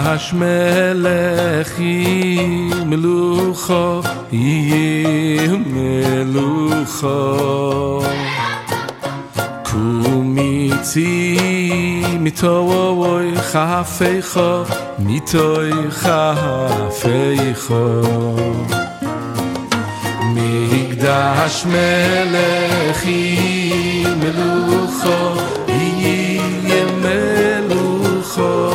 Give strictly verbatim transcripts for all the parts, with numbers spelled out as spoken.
מקדש מלכי מלוכו יהיה מלוכו קומיצי מתוי חפייכו מתוי חפייכו מקדש מלכי מלוכו יהיה מלוכו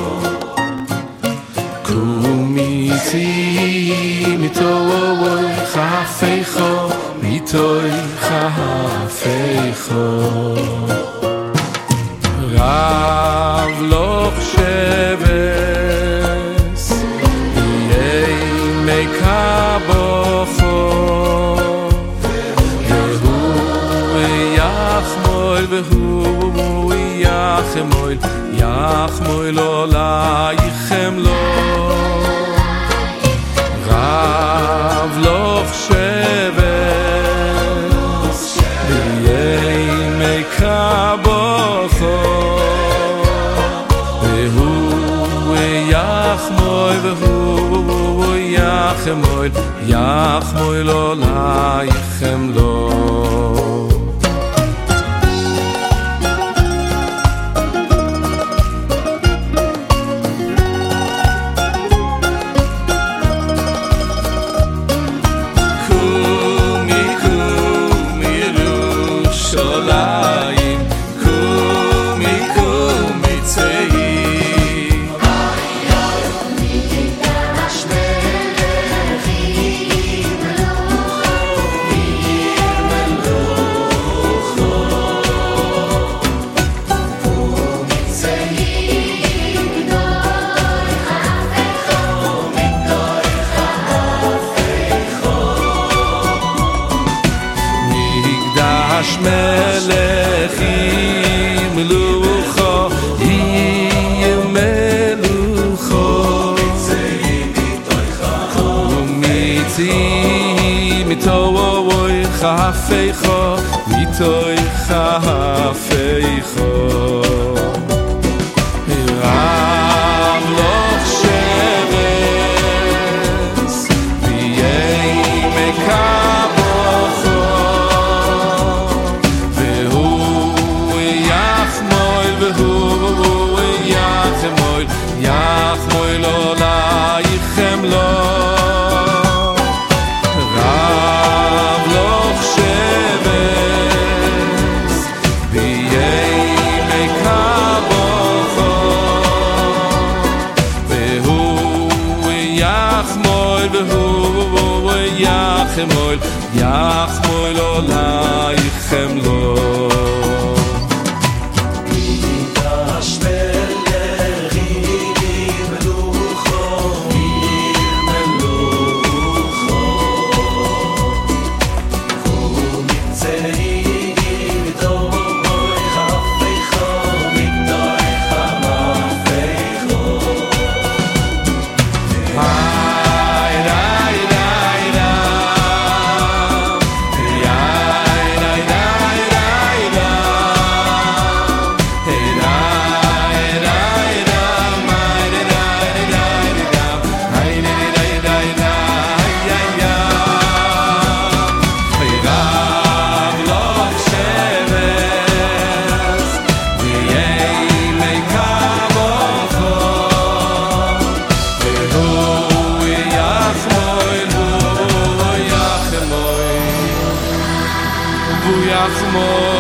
קומיצי מתוי חפייכו מתוי חפייכו רב לוך שבס יהיה מקבוכו והוא יחמול והוא יחמול יחמול עלייכם לו רב לוך שבס יהיה מקבוכו והוא יחמול והוא יחמול יחמול עלייכם לו מלכי מלוכו יהיה מלוכו ומיצי מתוי חפייכו מתוי חפייכו רב לוך שבס ויהיה מקבוכו והוא יחמול יחמול עלייכם לו רב לוך שבס ויהיה מקבוכו והוא יחמול והוא יחמול יחמול עלייכם לו more